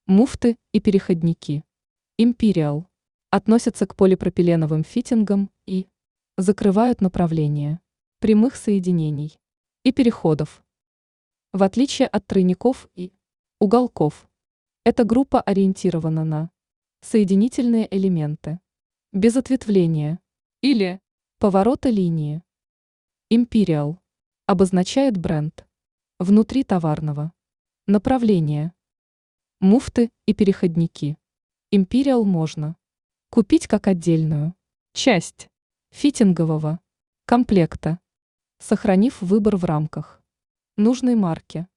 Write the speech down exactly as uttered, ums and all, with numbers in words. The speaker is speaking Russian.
Муфты и переходники. Imperial. Относятся к полипропиленовым фитингам и закрывают направление прямых соединений и переходов. В отличие от тройников и уголков, эта группа ориентирована на соединительные элементы без ответвления или поворота линии. Imperial обозначает бренд внутри товарного направления. Муфты и переходники. Imperial можно купить как отдельную часть фитингового комплекта, сохранив выбор в рамках нужной марки.